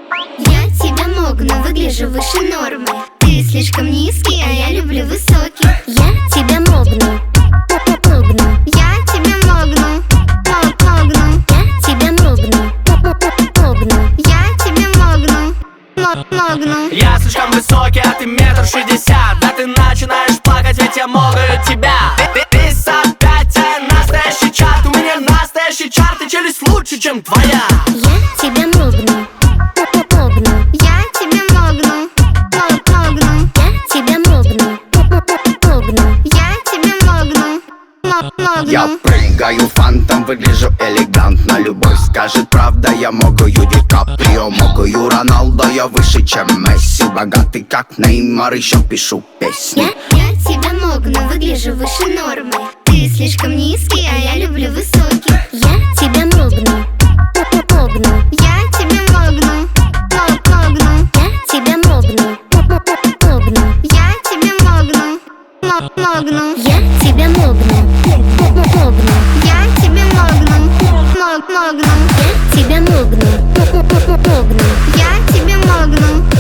Я тебя могну, выгляжу выше нормы. Ты слишком низкий, а я люблю высокий. Я тебя могну, могну. Я тебя могну, могну. Я тебя могну, могну. Я тебя могну, могну. Я слишком высокий, а ты 1,60 м. Да ты начинаешь плакать, ведь я могу тебя. Весь опять настоящий чарт. У меня настоящий чарт, и челюсть лучше, чем твоя. Я тебя могну, могну. Я тебя могну, могну. Я тебя могну, могну. Я тебя могну, могну. Я прыгаю фантом, выгляжу элегантно. Любовь скажет, правда, я могу Ди Каприо, могу Роналдо, я выше, чем Месси. Богатый, как Неймар, еще пишу песни. Я тебя могну, выгляжу выше нормы. Ты слишком низкий, а я люблю высокий. Я тебя могну, могну. Я тебя могну, могну. Я тебя могну, могну. Я тебя могну, могну. Я тебя могну, могну. Я тебя могну, могну. Я тебя могну, могну. Я тебя могну.